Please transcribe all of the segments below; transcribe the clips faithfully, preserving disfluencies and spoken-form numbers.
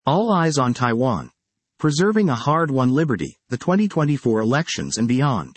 All Eyes on Taiwan. Preserving a Hard-Won Liberty, the twenty twenty-four Elections and Beyond.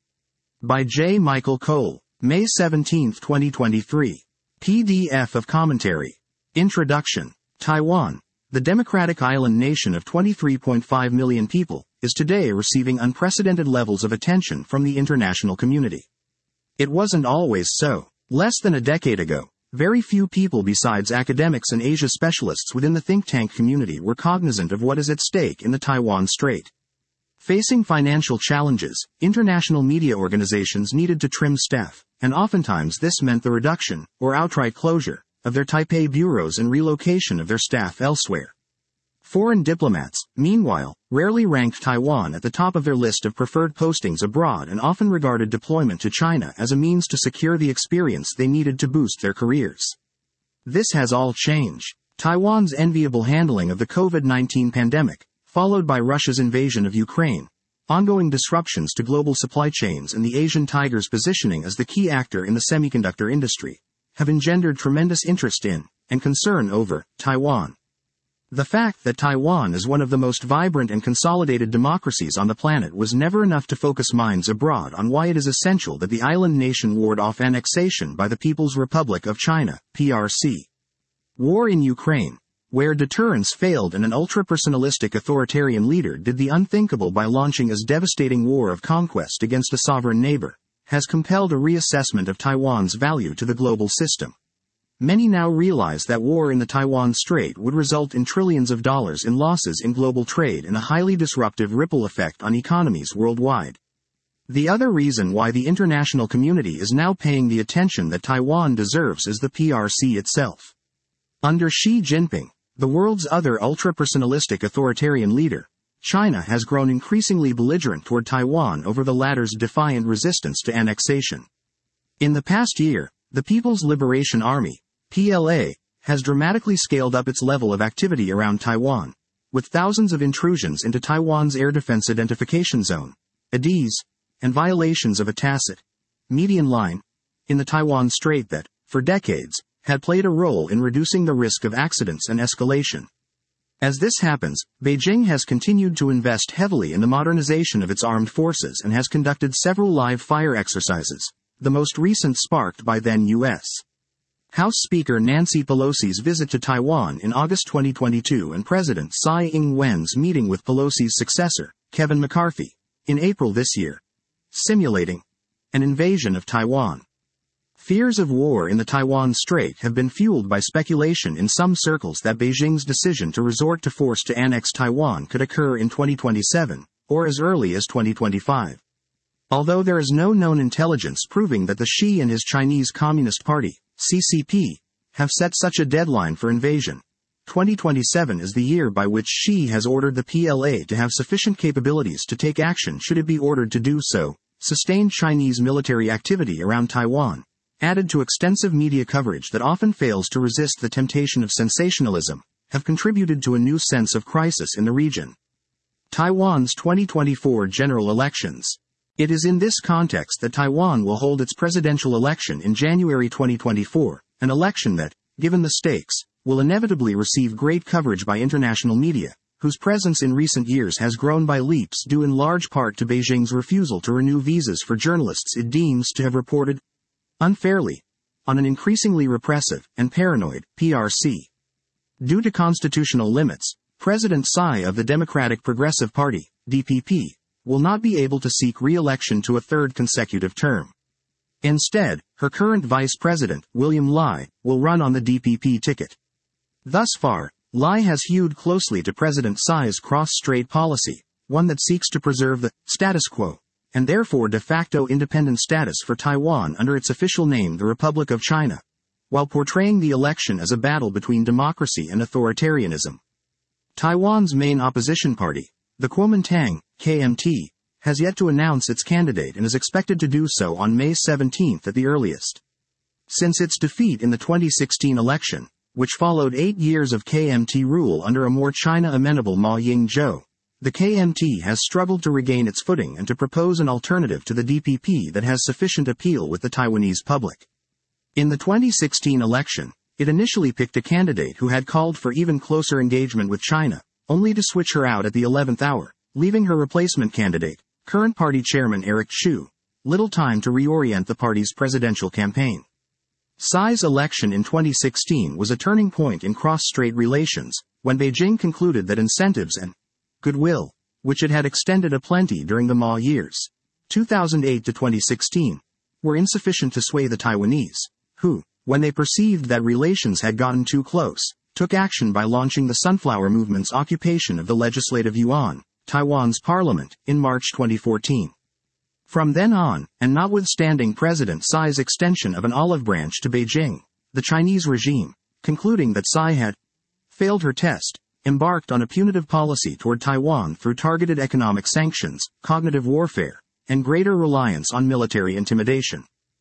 By J. Michael Cole, May seventeenth, twenty twenty-three. P D F of commentary. Introduction. Taiwan, the democratic island nation of twenty-three point five million people, is today receiving unprecedented levels of attention from the international community. It wasn't always so. Less than a decade ago, very few people besides academics and Asia specialists within the think tank community were cognizant of what is at stake in the Taiwan Strait. Facing financial challenges, international media organizations needed to trim staff, and oftentimes this meant the reduction, or outright closure, of their Taipei bureaus and relocation of their staff elsewhere. Foreign diplomats, meanwhile, rarely ranked Taiwan at the top of their list of preferred postings abroad and often regarded deployment to China as a means to secure the experience they needed to boost their careers. This has all changed. Taiwan's enviable handling of the COVID nineteen pandemic, followed by Russia's invasion of Ukraine, ongoing disruptions to global supply chains and the Asian tiger's positioning as the key actor in the semiconductor industry, have engendered tremendous interest in, and concern over, Taiwan. The fact that Taiwan is one of the most vibrant and consolidated democracies on the planet was never enough to focus minds abroad on why it is essential that the island nation ward off annexation by the People's Republic of China, P R C. War in Ukraine, where deterrence failed and an ultra-personalistic authoritarian leader did the unthinkable by launching a devastating war of conquest against a sovereign neighbor, has compelled a reassessment of Taiwan's value to the global system. Many now realize that war in the Taiwan Strait would result in trillions of dollars in losses in global trade and a highly disruptive ripple effect on economies worldwide. The other reason why the international community is now paying the attention that Taiwan deserves is the P R C itself. Under Xi Jinping, the world's other ultra-personalistic authoritarian leader, China has grown increasingly belligerent toward Taiwan over the latter's defiant resistance to annexation. In the past year, the People's Liberation Army, P L A, has dramatically scaled up its level of activity around Taiwan, with thousands of intrusions into Taiwan's Air Defense Identification Zone, A D I Z, and violations of a tacit median line in the Taiwan Strait that, for decades, had played a role in reducing the risk of accidents and escalation. As this happens, Beijing has continued to invest heavily in the modernization of its armed forces and has conducted several live fire exercises, the most recent sparked by then U S House Speaker Nancy Pelosi's visit to Taiwan in August twenty twenty-two and President Tsai Ing-wen's meeting with Pelosi's successor, Kevin McCarthy, in April this year, simulating an invasion of Taiwan. Fears of war in the Taiwan Strait have been fueled by speculation in some circles that Beijing's decision to resort to force to annex Taiwan could occur in twenty twenty-seven, or as early as twenty twenty-five. Although there is no known intelligence proving that the Xi and his Chinese Communist Party, C C P, have set such a deadline for invasion, twenty twenty-seven is the year by which Xi has ordered the P L A to have sufficient capabilities to take action should it be ordered to do so. Sustained Chinese military activity around Taiwan, added to extensive media coverage that often fails to resist the temptation of sensationalism, have contributed to a new sense of crisis in the region. Taiwan's twenty twenty-four general elections. It is in this context that Taiwan will hold its presidential election in January twenty twenty-four, an election that, given the stakes, will inevitably receive great coverage by international media, whose presence in recent years has grown by leaps due in large part to Beijing's refusal to renew visas for journalists it deems to have reported unfairly on an increasingly repressive and paranoid P R C. Due to constitutional limits, President Tsai of the Democratic Progressive Party, D P P, will not be able to seek re-election to a third consecutive term. Instead, her current vice president, William Lai, will run on the D P P ticket. Thus far, Lai has hewed closely to President Tsai's cross-strait policy, one that seeks to preserve the status quo, and therefore de facto independent status for Taiwan under its official name, the Republic of China, while portraying the election as a battle between democracy and authoritarianism. Taiwan's main opposition party, the Kuomintang, K M T, has yet to announce its candidate and is expected to do so on May seventeenth at the earliest. Since its defeat in the twenty sixteen election, which followed eight years of K M T rule under a more China-amenable Ma Ying-jeou, the K M T has struggled to regain its footing and to propose an alternative to the D P P that has sufficient appeal with the Taiwanese public. In the twenty sixteen election, It initially picked a candidate who had called for even closer engagement with China, only to switch her out at the eleventh hour, leaving her replacement candidate, current party chairman Eric Chu, little time to reorient the party's presidential campaign. Tsi's election in twenty sixteen was a turning point in cross-strait relations, when Beijing concluded that incentives and goodwill, which it had extended aplenty during the Ma years, two thousand eight to twenty sixteen, were insufficient to sway the Taiwanese, who, when they perceived that relations had gotten too close, took action by launching the Sunflower Movement's occupation of the Legislative Yuan, Taiwan's parliament, in March twenty fourteen. From then on, and notwithstanding President Tsi's extension of an olive branch to Beijing, the Chinese regime, concluding that Tsi had failed her test, embarked on a punitive policy toward Taiwan through targeted economic sanctions, cognitive warfare, and greater reliance on military intimidation.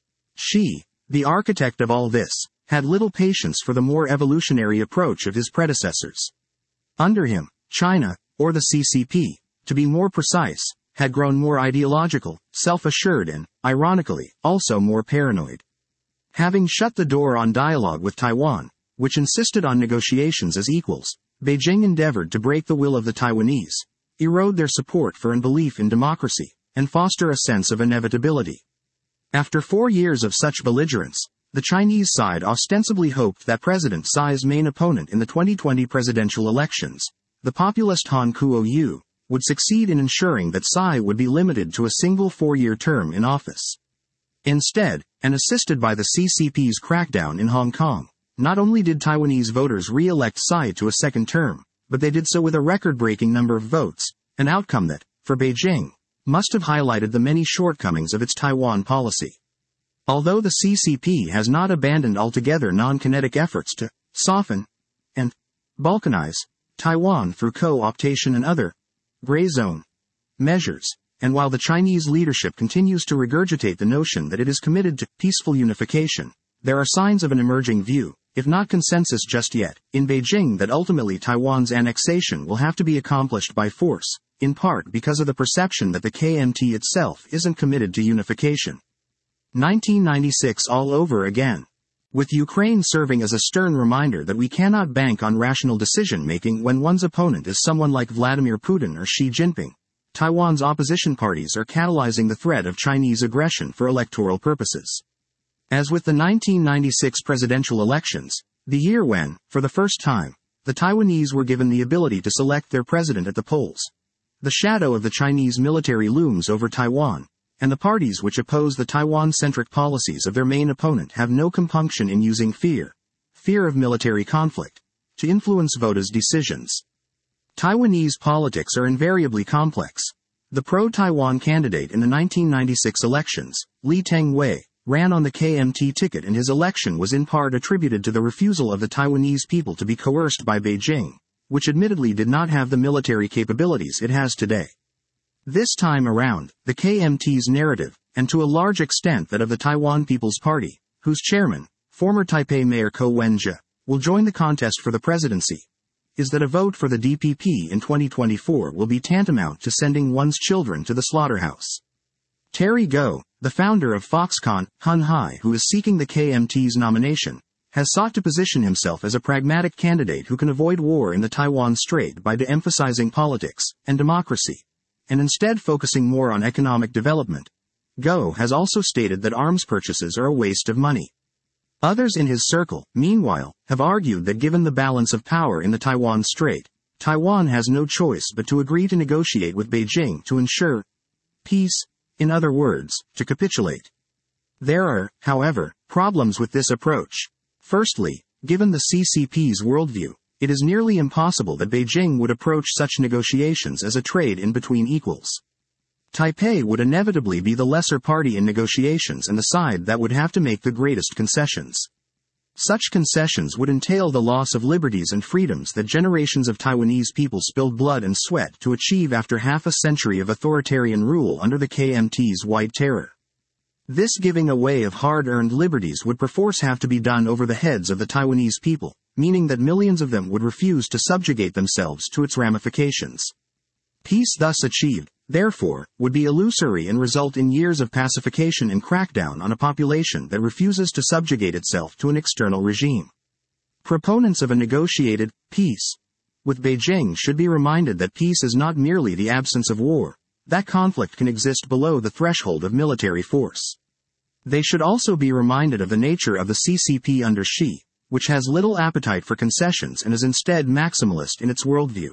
Xi, the architect of all this, had little patience for the more evolutionary approach of his predecessors. Under him, China, or the C C P, to be more precise, had grown more ideological, self-assured and, ironically, also more paranoid. Having shut the door on dialogue with Taiwan, which insisted on negotiations as equals, Beijing endeavored to break the will of the Taiwanese, erode their support for and belief in democracy, and foster a sense of inevitability. After four years of such belligerence, the Chinese side ostensibly hoped that President Tsi's main opponent in the twenty twenty presidential elections, the populist Han Kuo-yu, would succeed in ensuring that Tsi would be limited to a single four-year term in office. Instead, and assisted by the C C P's crackdown in Hong Kong, not only did Taiwanese voters re-elect Tsi to a second term, but they did so with a record-breaking number of votes, an outcome that, for Beijing, must have highlighted the many shortcomings of its Taiwan policy. Although the C C P has not abandoned altogether non-kinetic efforts to soften and balkanize Taiwan through co-optation and other gray zone measures, and while the Chinese leadership continues to regurgitate the notion that it is committed to peaceful unification, there are signs of an emerging view, if not consensus just yet, in Beijing that ultimately Taiwan's annexation will have to be accomplished by force, in part because of the perception that the K M T itself isn't committed to unification. nineteen ninety-six all over again. With Ukraine serving as a stern reminder that we cannot bank on rational decision-making when one's opponent is someone like Vladimir Putin or Xi Jinping, Taiwan's opposition parties are catalyzing the threat of Chinese aggression for electoral purposes. As with the nineteen ninety-six presidential elections, the year when, for the first time, the Taiwanese were given the ability to select their president at the polls, the shadow of the Chinese military looms over Taiwan, and the parties which oppose the Taiwan-centric policies of their main opponent have no compunction in using fear, fear of military conflict, to influence voters' decisions. Taiwanese politics are invariably complex. The pro-Taiwan candidate in the nineteen ninety-six elections, Lee Teng-hui, ran on the K M T ticket, and his election was in part attributed to the refusal of the Taiwanese people to be coerced by Beijing, which admittedly did not have the military capabilities it has today. This time around, the K M T's narrative, and to a large extent that of the Taiwan People's Party, whose chairman, former Taipei Mayor Ko Wen-je, will join the contest for the presidency, is that a vote for the D P P in twenty twenty-four will be tantamount to sending one's children to the slaughterhouse. Terry Gou, the founder of Foxconn, Hun Hai, who is seeking the K M T's nomination, has sought to position himself as a pragmatic candidate who can avoid war in the Taiwan Strait by de-emphasizing politics and democracy, and instead focusing more on economic development. Gou has also stated that arms purchases are a waste of money. Others in his circle, meanwhile, have argued that given the balance of power in the Taiwan Strait, Taiwan has no choice but to agree to negotiate with Beijing to ensure peace, in other words, to capitulate. There are, however, problems with this approach. Firstly, given the C C P's worldview, it is nearly impossible that Beijing would approach such negotiations as a trade in between equals. Taipei would inevitably be the lesser party in negotiations and the side that would have to make the greatest concessions. Such concessions would entail the loss of liberties and freedoms that generations of Taiwanese people spilled blood and sweat to achieve after half a century of authoritarian rule under the K M T's White Terror. This giving away of hard-earned liberties would perforce have to be done over the heads of the Taiwanese people, meaning that millions of them would refuse to subjugate themselves to its ramifications. Peace thus achieved, therefore, would be illusory and result in years of pacification and crackdown on a population that refuses to subjugate itself to an external regime. Proponents of a negotiated peace with Beijing should be reminded that peace is not merely the absence of war, that conflict can exist below the threshold of military force. They should also be reminded of the nature of the C C P under Xi, which has little appetite for concessions and is instead maximalist in its worldview.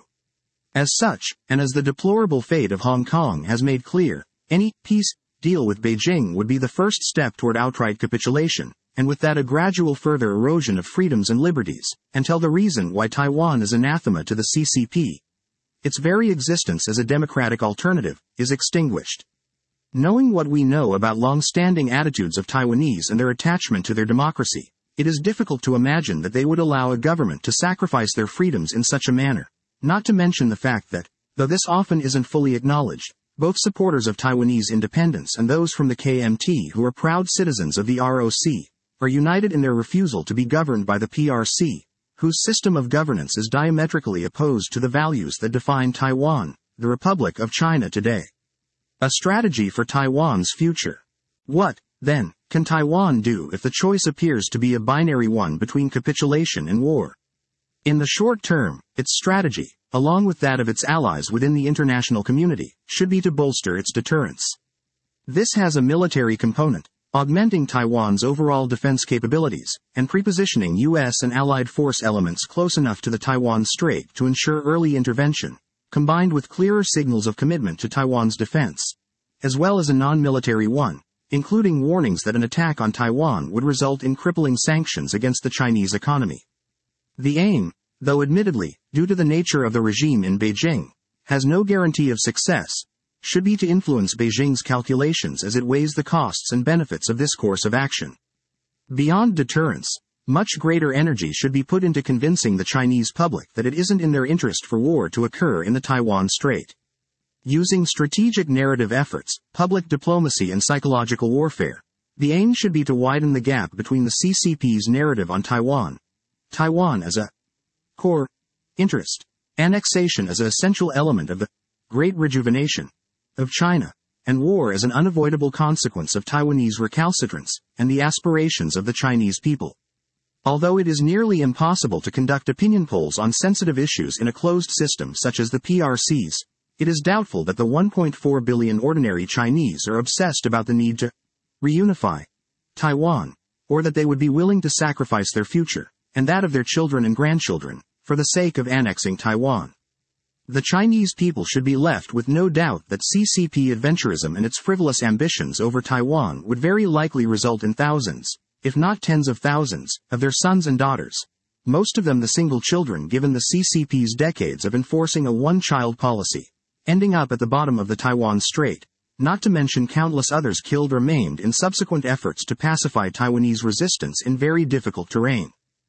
As such, and as the deplorable fate of Hong Kong has made clear, any peace deal with Beijing would be the first step toward outright capitulation, and with that a gradual further erosion of freedoms and liberties, until the reason why Taiwan is anathema to the C C P, its very existence as a democratic alternative, is extinguished. Knowing what we know about long-standing attitudes of Taiwanese and their attachment to their democracy, it is difficult to imagine that they would allow a government to sacrifice their freedoms in such a manner, not to mention the fact that, though this often isn't fully acknowledged, both supporters of Taiwanese independence and those from the K M T who are proud citizens of the R O C, are united in their refusal to be governed by the P R C, whose system of governance is diametrically opposed to the values that define Taiwan, the Republic of China today. A strategy for Taiwan's future. What, then, can Taiwan do if the choice appears to be a binary one between capitulation and war? In the short term, its strategy, along with that of its allies within the international community, should be to bolster its deterrence. This has a military component, augmenting Taiwan's overall defense capabilities, and prepositioning U S and allied force elements close enough to the Taiwan Strait to ensure early intervention, combined with clearer signals of commitment to Taiwan's defense, as well as a non-military one, including warnings that an attack on Taiwan would result in crippling sanctions against the Chinese economy. The aim, though admittedly, due to the nature of the regime in Beijing, has no guarantee of success, should be to influence Beijing's calculations as it weighs the costs and benefits of this course of action. Beyond deterrence, much greater energy should be put into convincing the Chinese public that it isn't in their interest for war to occur in the Taiwan Strait. Using strategic narrative efforts, public diplomacy and psychological warfare, the aim should be to widen the gap between the C C P's narrative on Taiwan, Taiwan as a core interest, annexation as an essential element of the Great Rejuvenation of China, and war as an unavoidable consequence of Taiwanese recalcitrance and the aspirations of the Chinese people. Although it is nearly impossible to conduct opinion polls on sensitive issues in a closed system such as the P R C's, it is doubtful that the one point four billion ordinary Chinese are obsessed about the need to reunify Taiwan, or that they would be willing to sacrifice their future, and that of their children and grandchildren, for the sake of annexing Taiwan. The Chinese people should be left with no doubt that C C P adventurism and its frivolous ambitions over Taiwan would very likely result in thousands, if not tens of thousands, of their sons and daughters, most of them the single children given the C C P's decades of enforcing a one-child policy, ending up at the bottom of the Taiwan Strait, not to mention countless others killed or maimed in subsequent efforts to pacify Taiwanese resistance in very difficult terrain.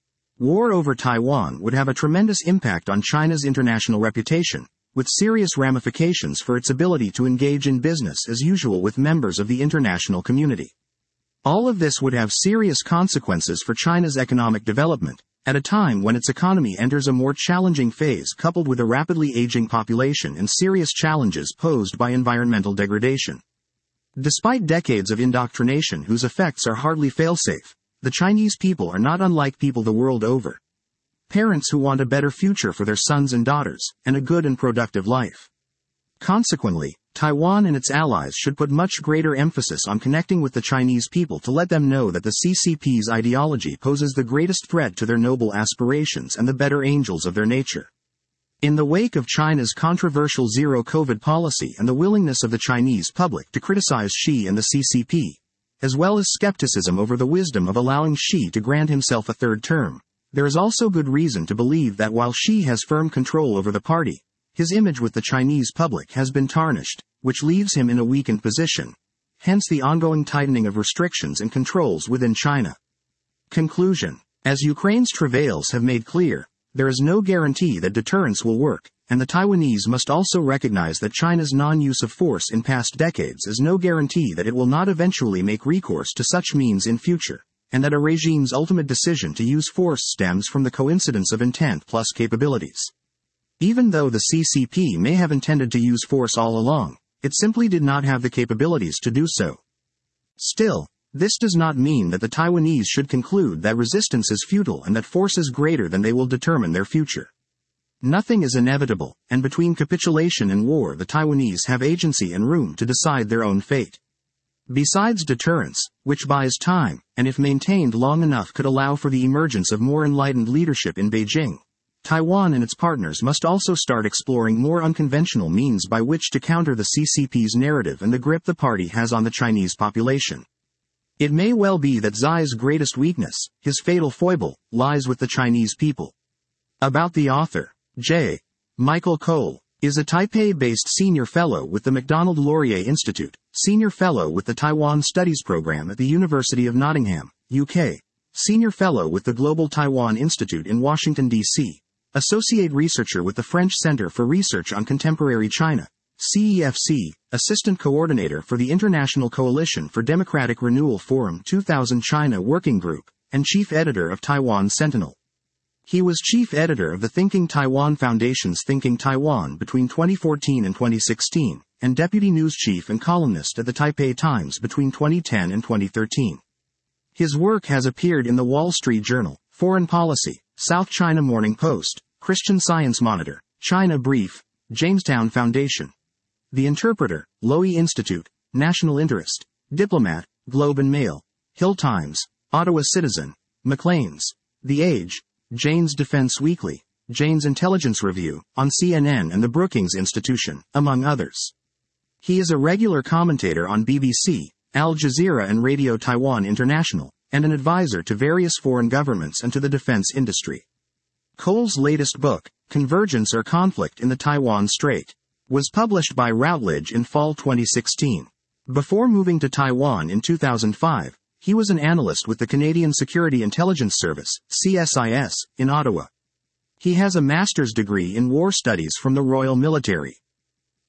War over Taiwan would have a tremendous impact on China's international reputation, with serious ramifications for its ability to engage in business as usual with members of the international community. All of this would have serious consequences for China's economic development, at a time when its economy enters a more challenging phase coupled with a rapidly aging population and serious challenges posed by environmental degradation. Despite decades of indoctrination whose effects are hardly fail-safe, the Chinese people are not unlike people the world over. Parents who want a better future for their sons and daughters, and a good and productive life. Consequently, Taiwan and its allies should put much greater emphasis on connecting with the Chinese people to let them know that the C C P's ideology poses the greatest threat to their noble aspirations and the better angels of their nature. In the wake of China's controversial zero-COVID policy and the willingness of the Chinese public to criticize Xi and the C C P, as well as skepticism over the wisdom of allowing Xi to grant himself a third term, there is also good reason to believe that while Xi has firm control over the party, his image with the Chinese public has been tarnished, which leaves him in a weakened position. Hence the ongoing tightening of restrictions and controls within China. Conclusion. As Ukraine's travails have made clear, there is no guarantee that deterrence will work, and the Taiwanese must also recognize that China's non-use of force in past decades is no guarantee that it will not eventually make recourse to such means in future, and that a regime's ultimate decision to use force stems from the coincidence of intent plus capabilities. Even though the C C P may have intended to use force all along, it simply did not have the capabilities to do so. Still, This does not mean that the Taiwanese should conclude that resistance is futile and that forces greater than they will determine their future. Nothing is inevitable, and between capitulation and war the Taiwanese have agency and room to decide their own fate. Besides deterrence, which buys time, and if maintained long enough could allow for the emergence of more enlightened leadership in Beijing, Taiwan and its partners must also start exploring more unconventional means by which to counter the C C P's narrative and the grip the party has on the Chinese population. It may well be that Xi's greatest weakness, his fatal foible, lies with the Chinese people. About the author, J. Michael Cole is a Taipei-based senior fellow with the Macdonald Laurier Institute, senior fellow with the Taiwan Studies Program at the University of Nottingham, U K, senior fellow with the Global Taiwan Institute in Washington, D C, associate researcher with the French Center for Research on Contemporary China, C E F C, assistant coordinator for the International Coalition for Democratic Renewal Forum two thousand China Working Group, and chief editor of Taiwan Sentinel. He was chief editor of the Thinking Taiwan Foundation's Thinking Taiwan between twenty fourteen and twenty sixteen, and deputy news chief and columnist at the Taipei Times between twenty ten and twenty thirteen. His work has appeared in the Wall Street Journal, Foreign Policy, South China Morning Post, Christian Science Monitor, China Brief, Jamestown Foundation, The Interpreter, Lowy Institute, National Interest, Diplomat, Globe and Mail, Hill Times, Ottawa Citizen, Maclean's, The Age, Jane's Defense Weekly, Jane's Intelligence Review, on C N N and the Brookings Institution, among others. He is a regular commentator on B B C, Al Jazeera and Radio Taiwan International, and an advisor to various foreign governments and to the defense industry. Cole's latest book, Convergence or Conflict in the Taiwan Strait, was published by Routledge in fall twenty sixteen. Before moving to Taiwan in two thousand five, he was an analyst with the Canadian Security Intelligence Service, C S I S, in Ottawa. He has a master's degree in war studies from the Royal Military.